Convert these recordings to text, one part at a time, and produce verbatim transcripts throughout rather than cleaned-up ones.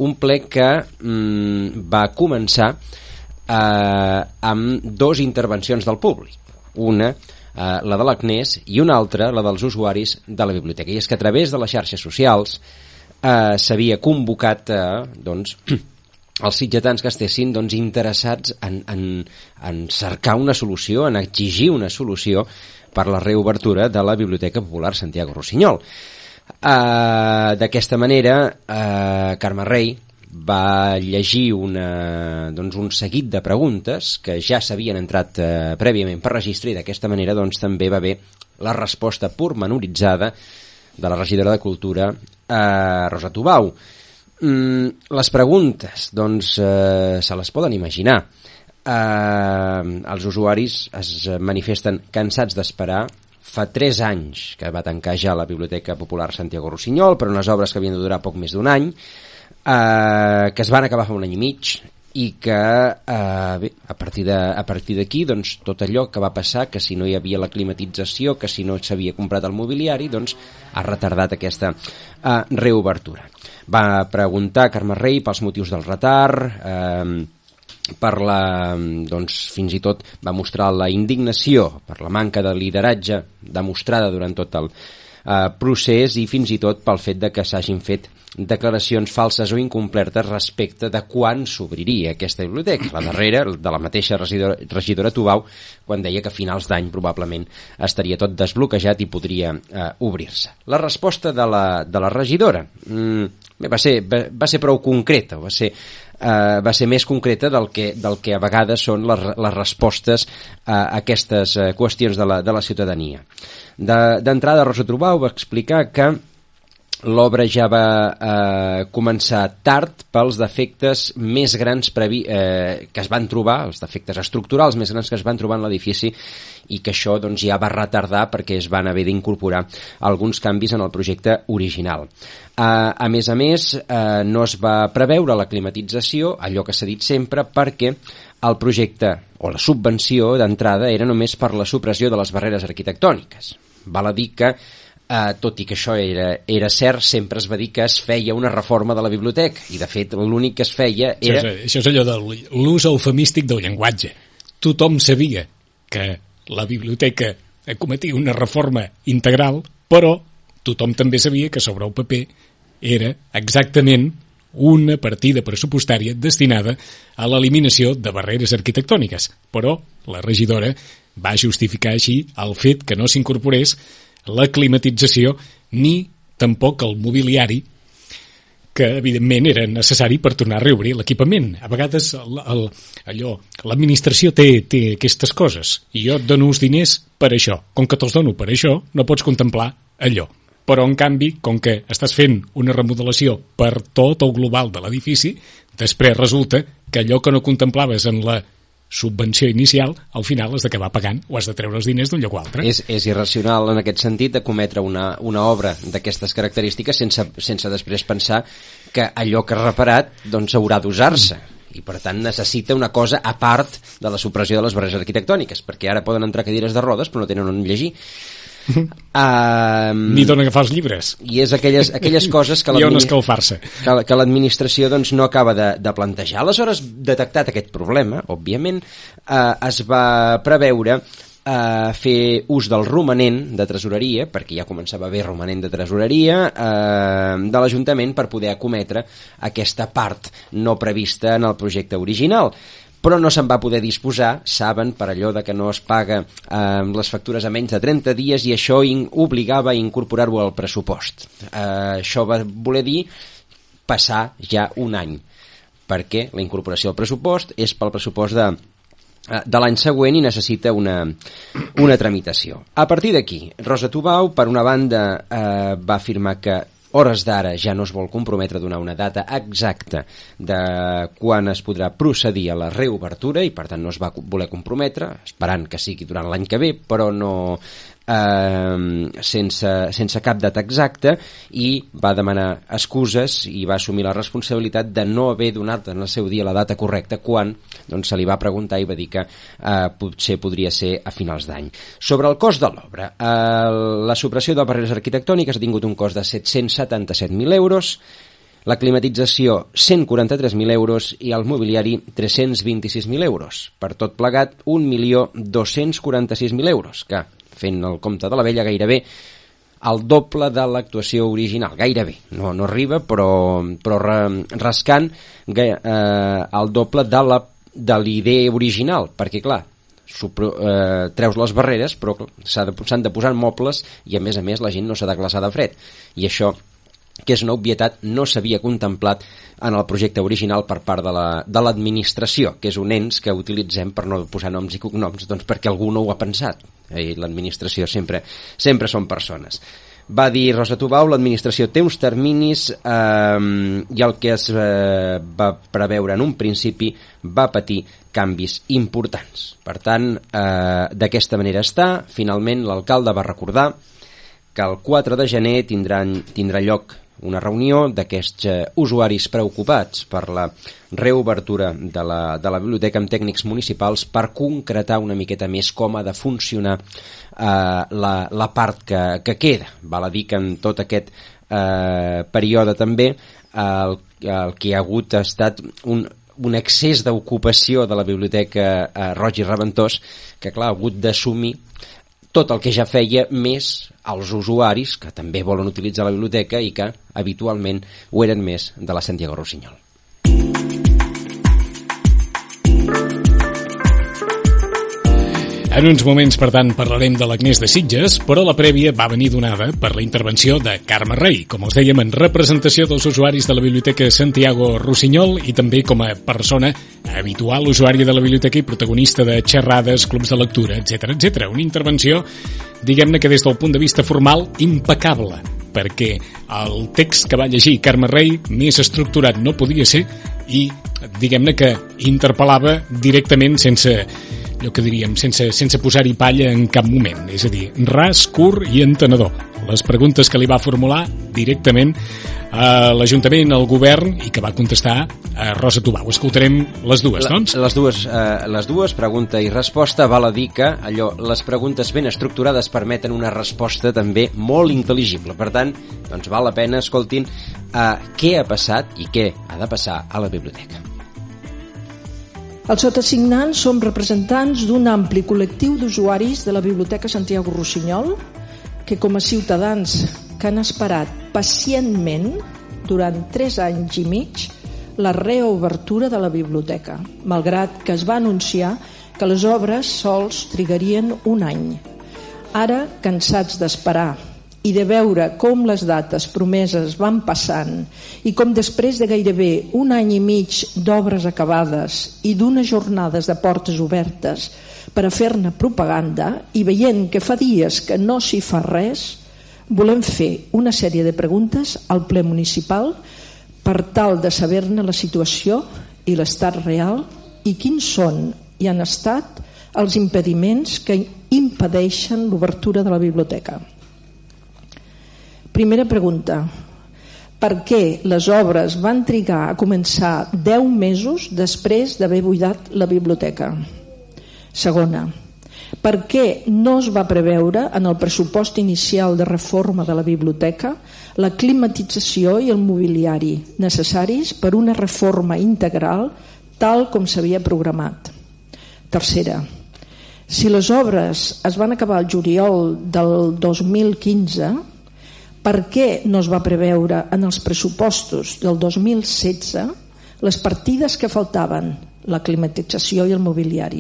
un ple que mm, va començar eh, amb dos intervencions del públic. Una, eh, la de l'Agnès, i una altra, la dels usuaris de la biblioteca. I és que a través de les xarxes socials eh, s'havia convocat eh, doncs, els sitgetans que estessin doncs, interessats en, en, en cercar una solució, en exigir una solució per la reobertura de la Biblioteca Popular Santiago Rossinyol. Uh, d'aquesta manera, uh, Carme Rei va llegir una, doncs, un seguit de preguntes que ja s'havien entrat uh, prèviament per registre, i d'aquesta manera doncs, també va haver la resposta pormenoritzada de la regidora de Cultura, uh, Rosa Tubau. Mm, les preguntes, doncs, uh, se les poden imaginar. Uh, els usuaris es manifesten cansats d'esperar. Fa tres anys que va tancar ja la Biblioteca Popular Santiago Rossinyol per unes obres que havien de durar poc més d'un any, eh, que es van acabar fa un any i mig, i que eh, bé, a partir de, a partir d'aquí doncs, tot allò que va passar, que si no hi havia la climatització, que si no s'havia comprat el mobiliari, doncs ha retardat aquesta eh, reobertura. Va preguntar Carme Rei pels motius del retard, eh, per la, doncs, fins i tot va mostrar la indignació per la manca de lideratge demostrada durant tot el eh, procés, i fins i tot pel fet de que s'hagin fet declaracions falses o incomplertes respecte de quan s'obriria aquesta biblioteca. La darrera, de la mateixa regidora, regidora Tubau, quan deia que a finals d'any probablement estaria tot desbloquejat i podria eh, obrir-se. La resposta de la, de la regidora mm, bé, va, ser, va, va ser prou concreta, va ser Uh, va ser més concreta del que, del que a vegades són les, les respostes a aquestes uh, qüestions de la, de la ciutadania. D'entrada, Rosa Tubau va explicar que l'obra ja va eh, començar tard pels defectes més grans previ, eh, que es van trobar, els defectes estructurals més grans que es van trobar en l'edifici, i que això doncs, ja va retardar perquè es van haver d'incorporar alguns canvis en el projecte original. Eh, a més a més, eh, no es va preveure la climatització, allò que s'ha dit sempre, perquè el projecte o la subvenció d'entrada era només per la supressió de les barreres arquitectòniques. Val a dir que Uh, tot i que això era, era cert, sempre es va dir que es feia una reforma de la biblioteca, i de fet l'únic que es feia era... Això és, això és allò de l'ús eufemístic del llenguatge. Tothom sabia que la biblioteca acometia una reforma integral, però tothom també sabia que sobre el paper era exactament una partida pressupostària destinada a l'eliminació de barreres arquitectòniques. Però la regidora va justificar així el fet que no s'incorporés la climatització ni tampoc el mobiliari, que evidentment era necessari per tornar a reobrir l'equipament. A vegades el, el, allò, l'administració té, té aquestes coses, i jo et dono uns diners per això. Com que te'ls dono per això, no pots contemplar allò. Però, en canvi, com que estàs fent una remodelació per tot el global de l'edifici, després resulta que allò que no contemplaves en la subvenció inicial, al final has d'acabar pagant o has de treure els diners d'un lloc o altre. És, és irracional en aquest sentit de cometre una, una obra d'aquestes característiques sense, sense després pensar que allò que ha reparat doncs haurà d'usar-se, i per tant necessita una cosa a part de la supressió de les barreres arquitectòniques, perquè ara poden entrar cadires de rodes però no tenen on llegir. Um, ni d'on agafar els llibres, i és aquelles, aquelles coses que l'administració doncs, no acaba de, de plantejar. Aleshores, detectat aquest problema, òbviament, eh, es va preveure eh, fer ús del romanent de tresoreria, perquè ja començava a haver romanent de tresoreria eh, de l'Ajuntament per poder acometre aquesta part no prevista en el projecte original. Però no se'n va poder disposar, saben, per allò de que no es paga eh, les factures a menys de trenta dies, i això in, obligava a incorporar-ho al pressupost. Eh, això va voler dir passar ja un any, perquè la incorporació al pressupost és pel pressupost de, de l'any següent i necessita una, una tramitació. A partir d'aquí, Rosa Tubau, per una banda, eh, va afirmar que hores d'ara ja no es vol comprometre a donar una data exacta de quan es podrà procedir a la reobertura, i per tant no es va voler comprometre, esperant que sigui durant l'any que ve, però no eh, sense, sense cap data exacta, i va demanar excuses i va assumir la responsabilitat de no haver donat en el seu dia la data correcta quan doncs, se li va preguntar i va dir que eh, potser podria ser a finals d'any. Sobre el cost de l'obra, eh, la supressió de barreres arquitectòniques ha tingut un cost de set-cents setanta-set mil euros. La climatització, cent quaranta-tres mil euros, i el mobiliari, tres-cents vint-i-sis mil euros. Per tot plegat, un milió dos-cents quaranta-sis mil euros, que, fent el compte de la vella, gairebé el doble de l'actuació original. Gairebé. No, no arriba, però, però rascant eh, el doble de la de l'idea original, perquè, clar, supro, eh, treus les barreres, però s'han de, s'han de posar mobles i, a més a més, la gent no s'ha de glaçar de fred. I això, que és una obvietat, no s'havia contemplat en el projecte original per part de la, de l'administració, que és un ens que utilitzem per no posar noms i cognoms, doncs perquè algú no ho ha pensat. I l'administració sempre, sempre són persones. Va dir Rosa Tubau, l'administració té uns terminis eh, i el que es eh, va preveure en un principi va patir canvis importants. Per tant, eh, d'aquesta manera està. Finalment, l'alcalde va recordar que el quatre de gener tindran, tindrà lloc una reunió d'aquests eh, usuaris preocupats per la reobertura de la, de la biblioteca amb tècnics municipals per concretar una miqueta més com ha de funcionar eh, la, la part que, que queda. Val a dir que en tot aquest eh, període també el, el que hi ha hagut ha estat un, un excés d'ocupació de la biblioteca eh, Roig i Reventós, que clar, ha hagut d'assumir tot el que ja feia més als usuaris que també volen utilitzar la biblioteca i que habitualment ho eren més de la Santiago Rossinyol. En uns moments, per tant, parlarem de l'Agnès de Sitges, però la prèvia va venir donada per la intervenció de Carme Rei, com els dèiem, en representació dels usuaris de la Biblioteca Santiago Rossinyol i també com a persona habitual usuària de la biblioteca i protagonista de xerrades, clubs de lectura, etcètera, etcètera. Una intervenció, diguem-ne que des del punt de vista formal, impecable, perquè el text que va llegir Carme Rei més estructurat no podia ser i, diguem-ne que interpel·lava directament sense... allò que diríem, sense, sense posar-hi palla en cap moment, és a dir, ras, curt i entenedor. Les preguntes que li va formular directament a l'Ajuntament, al Govern, i que va contestar a Rosa Tubau. Escoltarem les dues, doncs? Les dues, eh, les dues, pregunta i resposta. Val a dir que allò, les preguntes ben estructurades permeten una resposta també molt intel·ligible. Per tant, doncs val la pena, escoltin, eh, què ha passat i què ha de passar a la biblioteca. Els sotasignants som representants d'un ampli col·lectiu d'usuaris de la Biblioteca Santiago Rossinyol que, com a ciutadans que han esperat pacientment durant tres anys i mig la reobertura de la biblioteca, malgrat que es va anunciar que les obres sols trigarien un any. Ara, cansats d'esperar i de veure com les dates promeses van passant i com després de gairebé un any i mig d'obres acabades i d'unes jornades de portes obertes per a fer-ne propaganda i veient que fa dies que no s'hi fa res, volem fer una sèrie de preguntes al ple municipal per tal de saber-ne la situació i l'estat real i quins són i han estat els impediments que impedeixen l'obertura de la biblioteca. Primera pregunta. Per què les obres van trigar a començar deu mesos després d'haver buidat la biblioteca? Segona. Per què no es va preveure en el pressupost inicial de reforma de la biblioteca la climatització i el mobiliari necessaris per una reforma integral tal com s'havia programat? Tercera. Si les obres es van acabar el juliol del dos mil quinze, per què no es va preveure en els pressupostos del dos mil setze les partides que faltaven, la climatització i el mobiliari?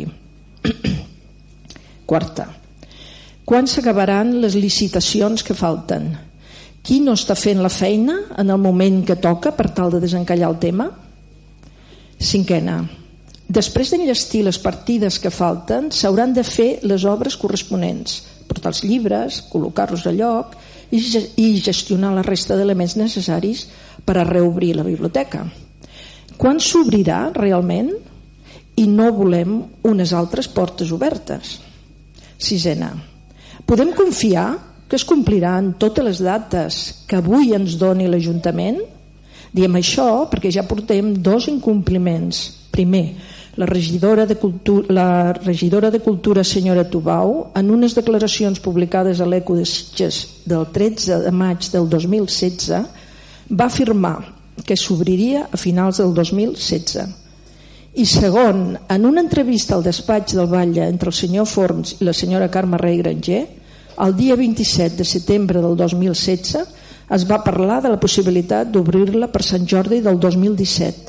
Quarta. Quan s'acabaran les licitacions que falten? Qui no està fent la feina en el moment que toca per tal de desencallar el tema? Cinquena. Després d'enllestir les partides que falten, s'hauran de fer les obres corresponents, portar els llibres, col·locar-los a lloc i gestionar la resta d'elements necessaris per a reobrir la biblioteca. Quan s'obrirà realment? I no volem unes altres portes obertes. Sisena. Podem confiar que es compliran totes les dates que avui ens doni l'Ajuntament? Diem això perquè ja portem dos incompliments. Primer, La regidora, de Cultura, la regidora de Cultura, senyora Tubau, en unes declaracions publicades a l'Eco de Sitges del tretze de maig del dos mil setze, va afirmar que s'obriria a finals del dos mil setze. I segon, en una entrevista al despatx del Batlle entre el senyor Forns i la senyora Carme Rey Granger, el dia vint-i-set de setembre del dos mil setze es va parlar de la possibilitat d'obrir-la per Sant Jordi del dos mil disset,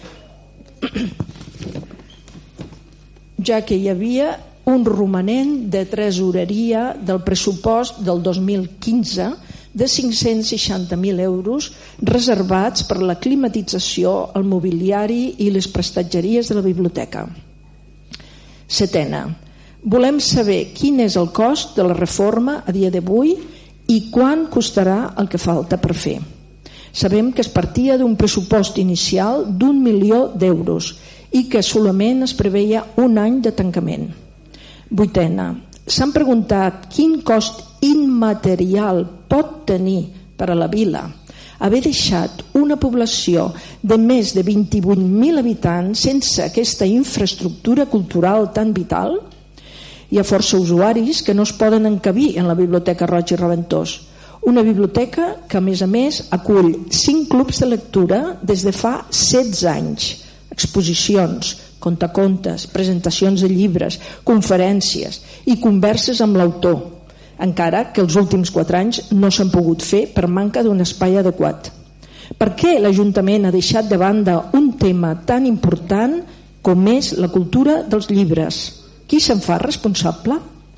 ja que hi havia un romanent de tresoreria del pressupost del dos mil quinze de cinc-cents seixanta mil euros reservats per la climatització, el mobiliari i les prestatgeries de la biblioteca. Setena, volem saber quin és el cost de la reforma a dia d'avui i quan costarà el que falta per fer. Sabem que es partia d'un pressupost inicial d'un milió d'euros i que solament es preveia un any de tancament. Vuitena, s'han preguntat quin cost immaterial pot tenir per a la vila haver deixat una població de més de vint-i-vuit mil habitants sense aquesta infraestructura cultural tan vital. Hi ha força usuaris que no es poden encabir en la Biblioteca Roig i Raventós, una biblioteca que a més a més acull cinc clubs de lectura des de fa setze anys, exposicions, contacontes, presentacions de llibres, conferències i converses amb l'autor, encara que els últims quatre anys no s'han pogut fer per manca d'un espai adequat. Per què l'Ajuntament ha deixat de banda un tema tan important com és la cultura dels llibres? Qui se'n fa responsable?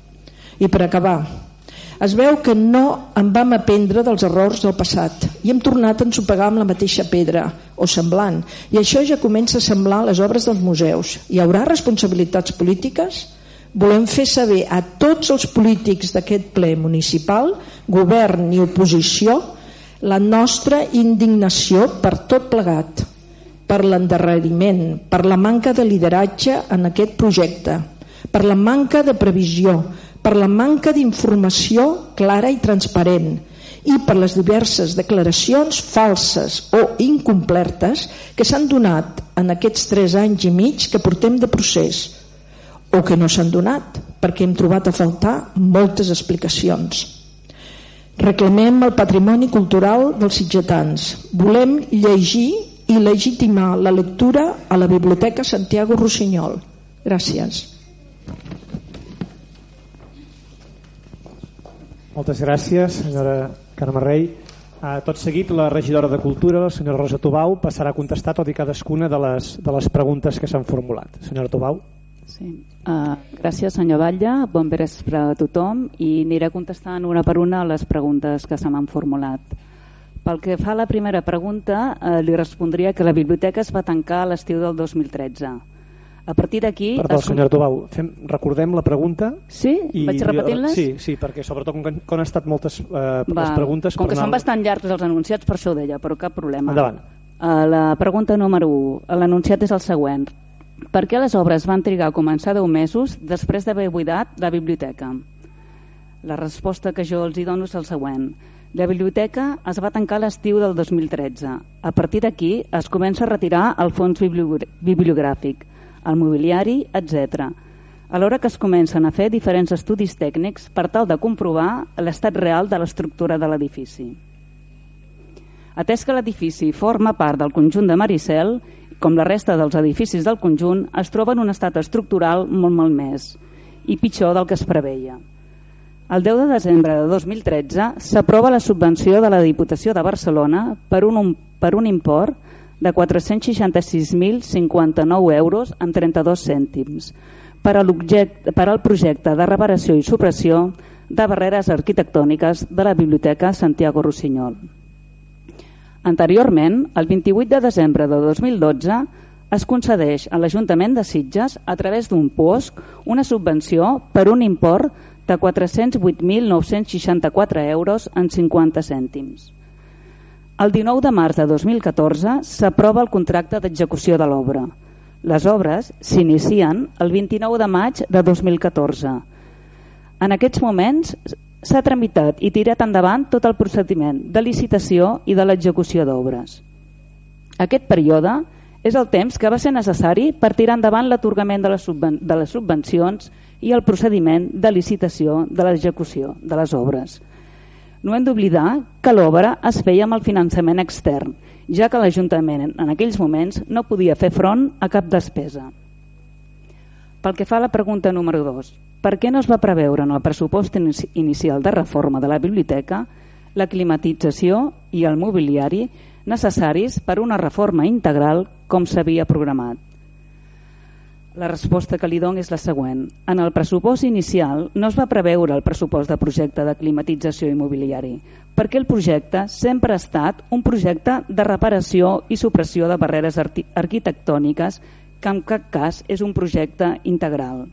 I per acabar, es veu que no en vam aprendre dels errors del passat i hem tornat a ensopegar amb la mateixa pedra o semblant, i això ja comença a semblar les obres dels museus. Hi haurà responsabilitats polítiques? Volem fer saber a tots els polítics d'aquest ple municipal, govern i oposició, la nostra indignació per tot plegat, per l'endarreriment, per la manca de lideratge en aquest projecte, per la manca de previsió, per la manca d'informació clara i transparent i per les diverses declaracions falses o incomplertes que s'han donat en aquests tres anys i mig que portem de procés, o que no s'han donat, perquè hem trobat a faltar moltes explicacions. Reclamem el patrimoni cultural dels sitgetans. Volem llegir i legitimar la lectura a la Biblioteca Santiago Rossinyol. Gràcies. Moltes gràcies, senyora Carme Rey. Tot seguit, la regidora de Cultura, la senyora Rosa Tubau, passarà a contestar tot i cadascuna de les, de les preguntes que s'han formulat. Senyora Tubau. Sí. Uh, gràcies, senyor Batlle. Bon vespre a tothom i aniré contestant una per una les preguntes que se m'han formulat. Pel que fa a la primera pregunta, uh, li respondria que la biblioteca es va tancar a l'estiu del dos mil tretze. A partir d'aquí... Perdó, es... senyora Tubau, fem, recordem la pregunta. Sí? I... Vaig repetint-les? Sí, sí, perquè sobretot com, com han estat moltes uh, va, les preguntes... Com que anar... són bastant llargs els anunciats, per això ho deia, però cap problema. Endavant. Uh, la pregunta número u, l'anunciat és el següent. Per què les obres van trigar a començar deu mesos després d'haver buidat la biblioteca? La resposta que jo els hi dono és el següent. La biblioteca es va tancar a l'estiu del dos mil tretze. A partir d'aquí es comença a retirar el fons bibliogràfic, el mobiliari, etcètera. Alhora que es comencen a fer diferents estudis tècnics per tal de comprovar l'estat real de l'estructura de l'edifici. Atès que l'edifici forma part del conjunt de Maricel, com la resta dels edificis del conjunt, es troba en un estat estructural molt malmès i pitjor del que es preveia. El deu de desembre de dos mil tretze s'aprova la subvenció de la Diputació de Barcelona per un, per un import de quatre-cents seixanta-sis mil cinquanta-nou euros amb trenta-dos cèntims per, a per al projecte de reparació i supressió de barreres arquitectòniques de la Biblioteca Santiago Rossinyol. Anteriorment, el vint-i-vuit de desembre de dos mil dotze, es concedeix a l'Ajuntament de Sitges, a través d'un P O S C, una subvenció per un import de quatre-cents vuit mil nou-cents seixanta-quatre euros en cinquanta cèntims. El dinou de març de dos mil catorze s'aprova el contracte d'execució de l'obra. Les obres s'inicien el vint-i-nou de maig de dos mil catorze. En aquests moments s'ha tramitat i tirat endavant tot el procediment de licitació i de l'execució d'obres. Aquest període és el temps que va ser necessari per tirar endavant l'atorgament de, subven de les subvencions i el procediment de licitació de l'execució de les obres. No hem d'oblidar que l'obra es feia amb el finançament extern ja que l'Ajuntament en aquells moments no podia fer front a cap despesa. Pel que fa a la pregunta número dos, per què no es va preveure en el pressupost inicial de reforma de la biblioteca la climatització i el mobiliari necessaris per una reforma integral com s'havia programat? La resposta que li dono és la següent. En el pressupost inicial no es va preveure el pressupost de projecte de climatització immobiliari, perquè el projecte sempre ha estat un projecte de reparació i supressió de barreres arquitectòniques, que en cap cas és un projecte integral.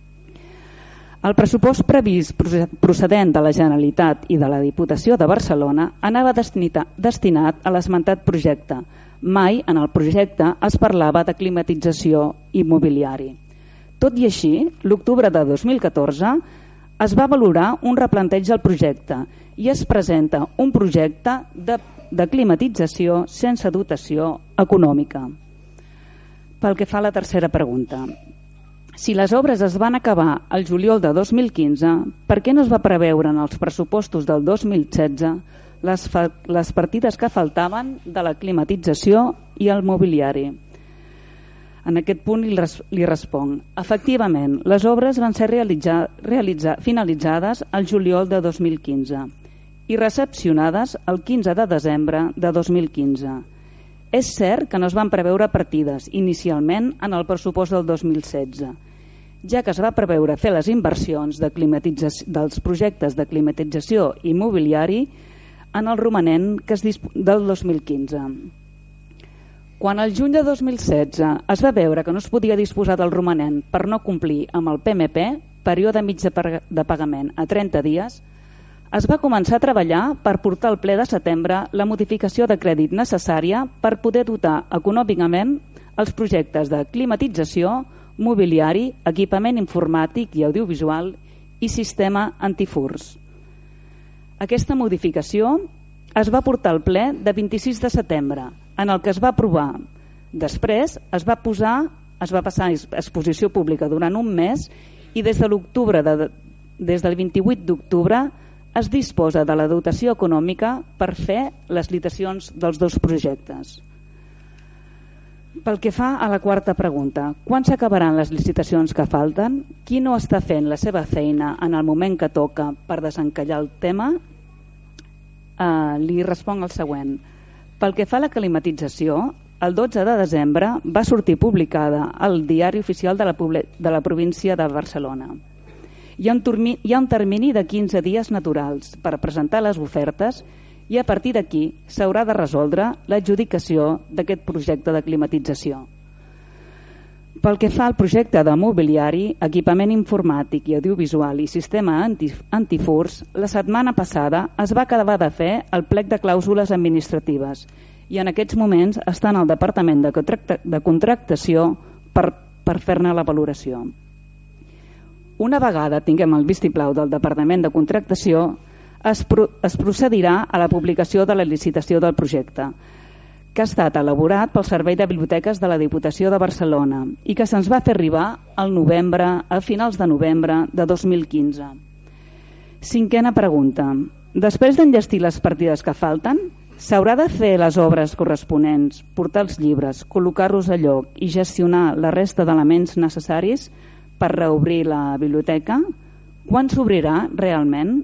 El pressupost previst procedent de la Generalitat i de la Diputació de Barcelona anava destinat a l'esmentat projecte. Mai en el projecte es parlava de climatització immobiliari. Tot i així, l'octubre de dos mil catorze es va valorar un replanteig del projecte i es presenta un projecte de, de climatització sense dotació econòmica. Pel que fa a la tercera pregunta, si les obres es van acabar al juliol de dos mil quinze, per què no es va preveure en els pressupostos del dos mil setze les, fa, les partides que faltaven de la climatització i el mobiliari? En aquest punt li, res, li responc. Efectivament, les obres van ser realitzar, realitzar, finalitzades al juliol de dos mil quinze i recepcionades el quinze de desembre de dos mil quinze. És cert que no es van preveure partides inicialment en el pressupost del dos mil setze, ja que es va preveure fer les inversions de dels projectes de climatització i mobiliari en el romanent que es del dos mil quinze. Quan al juny de dos mil setze es va veure que no es podia disposar del romanent per no complir amb el P M P, període mig de pagament a trenta dies, es va començar a treballar per portar al ple de setembre la modificació de crèdit necessària per poder dotar econòmicament els projectes de climatització, mobiliari, equipament informàtic i audiovisual i sistema antifurs. Aquesta modificació es va portar al ple de vint-i-sis de setembre, en el que es va aprovar. Després es va posar, es va passar a exposició pública durant un mes i des de l'octubre de, des del vint-i-vuit d'octubre es disposa de la dotació econòmica per fer les licitacions dels dos projectes. Pel que fa a la quarta pregunta, quan s'acabaran les licitacions que falten? Qui no està fent la seva feina en el moment que toca per desencallar el tema? Uh, li responc el següent. Pel que fa a la climatització, el dotze de desembre va sortir publicada al Diari Oficial de la, de la província de Barcelona. Hi ha, un termini, hi ha un termini de quinze dies naturals per presentar les ofertes i a partir d'aquí s'haurà de resoldre l'adjudicació d'aquest projecte de climatització. Pel que fa al projecte de mobiliari, equipament informàtic i audiovisual i sistema anti, antifurs, la setmana passada es va acabar de fer el plec de clàusules administratives i en aquests moments està en el Departament de, contracta, de Contractació per, per fer-ne la valoració. Una vegada tinguem el vistiplau del Departament de Contractació, es, pro, es procedirà a la publicació de la licitació del projecte, que ha estat elaborat pel Servei de Biblioteques de la Diputació de Barcelona i que se'ns va fer arribar al novembre, a finals de novembre de dos mil quinze. Cinquena pregunta. Després d'enllestir les partides que falten, s'haurà de fer les obres corresponents, portar els llibres, col·locar-los a lloc i gestionar la resta d'elements necessaris per reobrir la biblioteca? Quan s'obrirà realment?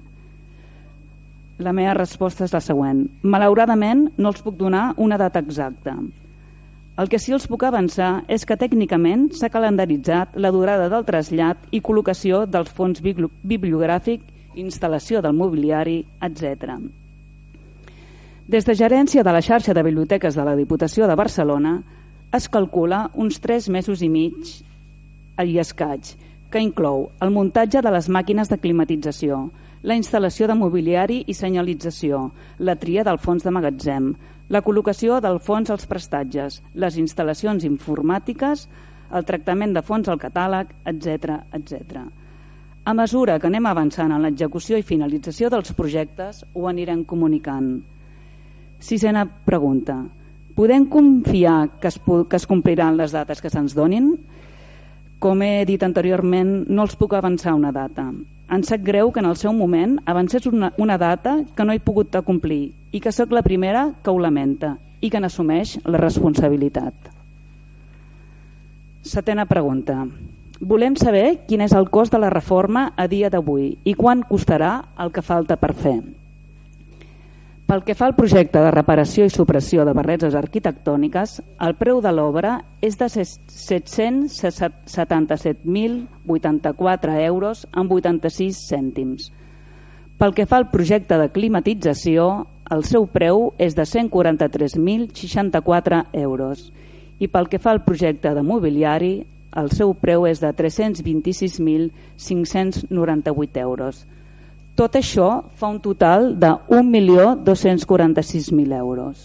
La meva resposta és la següent. Malauradament no els puc donar una data exacta. El que sí els puc avançar és que tècnicament s'ha calendaritzat la durada del trasllat i col·locació dels fons bibliogràfic, instal·lació del mobiliari, etcètera. Des de gerència de la xarxa de biblioteques de la Diputació de Barcelona es calcula uns tres mesos i mig i escaig, que inclou el muntatge de les màquines de climatització, la instal·lació de mobiliari i senyalització, la tria del fons de magatzem, la col·locació del fons als prestatges, les instal·lacions informàtiques, el tractament de fons al catàleg, etcètera, etcètera. A mesura que anem avançant en l'execució i finalització dels projectes, ho anirem comunicant. Sisena pregunta. Podem confiar que es, que es compliran les dates que se'ns donin? Com he dit anteriorment, no els puc avançar una data. Em sap greu que en el seu moment avancés una, una data que no he pogut complir i que sóc la primera que ho lamenta i que n'assumeix la responsabilitat. Setena pregunta. Volem saber quin és el cost de la reforma a dia d'avui i quan costarà el que falta per fer. Pel que fa al projecte de reparació i supressió de barreres arquitectòniques, el preu de l'obra és de set-cents setanta-set mil vuitanta-quatre euros amb vuitanta-sis cèntims. Pel que fa al projecte de climatització, el seu preu és de cent quaranta-tres mil seixanta-quatre euros i pel que fa al projecte de mobiliari, el seu preu és de tres-cents vint-i-sis mil cinc-cents noranta-vuit euros. Tot això fa un total de un milió dos-cents quaranta-sis mil euros.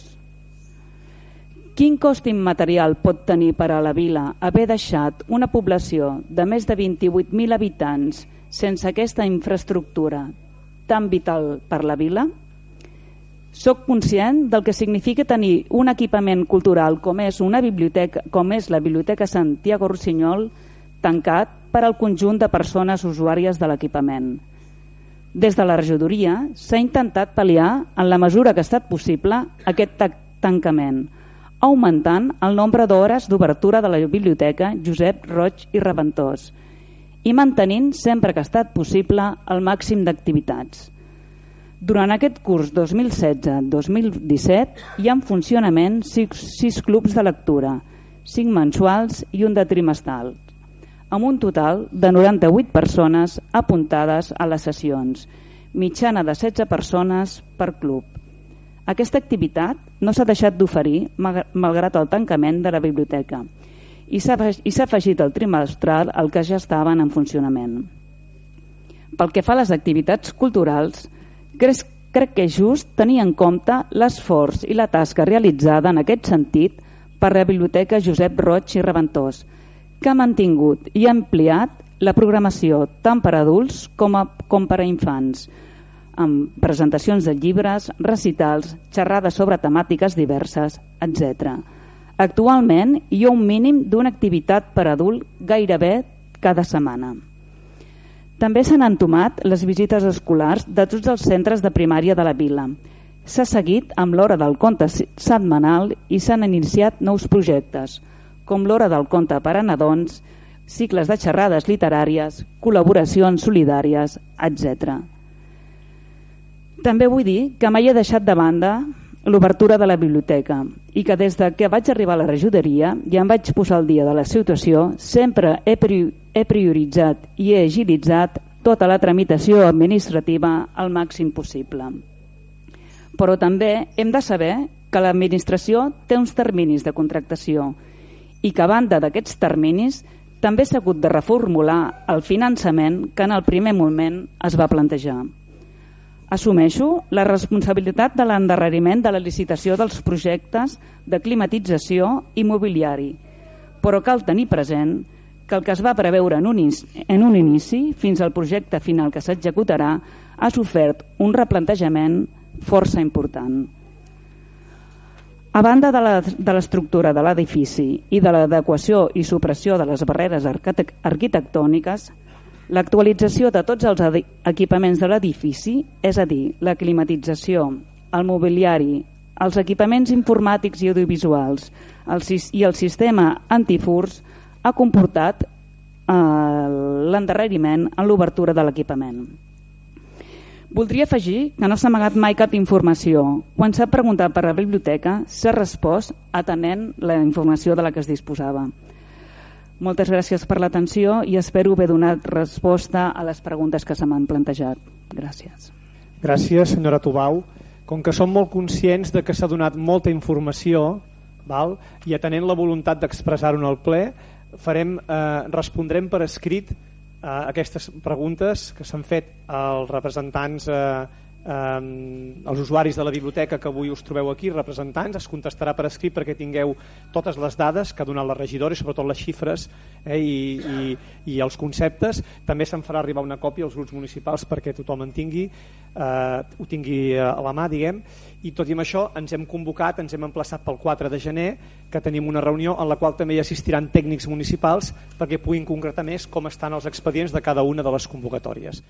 Quin cost immaterial pot tenir per a la vila haver deixat una població de més de vint-i-vuit mil habitants sense aquesta infraestructura tan vital per la vila? Soc conscient del que significa tenir un equipament cultural com és una biblioteca, com és la Biblioteca Santiago Rossinyol, tancat per al conjunt de persones usuàries de l'equipament. Des de la regidoria s'ha intentat pal·liar, en la mesura que ha estat possible, aquest tancament, augmentant el nombre d'hores d'obertura de la biblioteca Josep Roig i Reventós i mantenint, sempre que ha estat possible, el màxim d'activitats. Durant aquest curs dos mil setze dos mil disset hi ha en funcionament sis, sis clubs de lectura, cinc mensuals i un de trimestral, amb un total de noranta-vuit persones apuntades a les sessions, mitjana de setze persones per club. Aquesta activitat no s'ha deixat d'oferir malgrat el tancament de la biblioteca i s'ha afegit el trimestral al que ja estaven en funcionament. Pel que fa a les activitats culturals, crec, crec que és just tenir en compte l'esforç i la tasca realitzada en aquest sentit per la Biblioteca Josep Roig i Reventós, que ha mantingut i ha ampliat la programació tant per a adults com, a, com per a infants, amb presentacions de llibres, recitals, xerrades sobre temàtiques diverses, etcètera. Actualment hi ha un mínim d'una activitat per a adult gairebé cada setmana. També s'han entomat les visites escolars de tots els centres de primària de la vila. S'ha seguit amb l'hora del conte setmanal i s'han iniciat nous projectes, com l'hora del conte per a nadons, cicles de xerrades literàries, col·laboracions solidàries, etcètera. També vull dir que mai he deixat de banda l'obertura de la biblioteca i que des de que vaig arribar a la regidoria i em vaig posar al dia de la situació, sempre he, prior he prioritzat i he agilitzat tota la tramitació administrativa al màxim possible. Però també hem de saber que l'administració té uns terminis de contractació i que a banda d'aquests terminis també s'ha hagut de reformular el finançament que en el primer moment es va plantejar. Assumeixo la responsabilitat de l'endarreriment de la licitació dels projectes de climatització i mobiliari, però cal tenir present que el que es va preveure en un, en un inici fins al projecte final que s'executarà ha sofert un replantejament força important. A banda de l'estructura de l'edifici i de l'adequació i supressió de les barreres arquitectòniques, l'actualització de tots els equipaments de l'edifici, és a dir, la climatització, el mobiliari, els equipaments informàtics i audiovisuals el, i el sistema antifurs, ha comportat eh, l'endarreriment en l'obertura de l'equipament. Voldria afegir que no s'ha amagat mai cap informació. Quan s'ha preguntat per la biblioteca, s'ha respost atenent la informació de la que es disposava. Moltes gràcies per l'atenció i espero haver donat resposta a les preguntes que se m'han plantejat. Gràcies. Gràcies, senyora Tubau. Com que som molt conscients de que s'ha donat molta informació, val? I atenent la voluntat d'expressar-ho en el ple, farem, eh, respondrem per escrit a aquestes preguntes que s'han fet als representants, eh, eh, els usuaris de la biblioteca que avui us trobeu aquí, representants. Es contestarà per escrit perquè tingueu totes les dades que ha donat la regidora i sobretot les xifres eh, i, i, i els conceptes. També se'n farà arribar una còpia als grups municipals perquè tothom en tingui, eh, ho tingui a la mà, diguem. I tot i amb això ens hem convocat, ens hem emplaçat pel quatre de gener, que tenim una reunió en la qual també hi assistiran tècnics municipals perquè puguin concretar més com estan els expedients de cada una de les convocatòries.